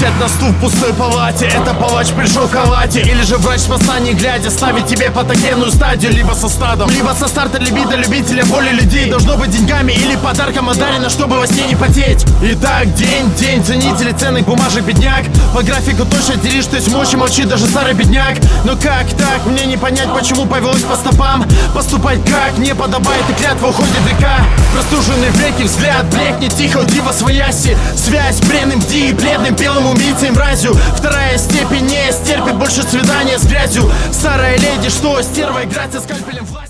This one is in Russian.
Сядь на стул в пустой палате, это палач пришел к кровати. Или же врач с поста не глядя ставит тебе патогенную стадию. Либо со стадом, либо со старта либидо любителя боли людей. Должно быть деньгами или подарком одарено, чтобы во сне не потеть. Итак, день, ценители ценных бумажек бедняк. По графику точно делишь, то есть мощи молчит даже старый бедняк. Но как так? Мне не понять, почему повелось по стопам. Поступать как не подобает, и клятва уходит в века. Простуженный в реке взгляд блекнет тихо, уйди во свояси. Связь бренным ди, бледным белым убийцей мразью. Вторая степень не стерпит больше свидания с грязью. Старая леди, что стерва играть со скальпелем в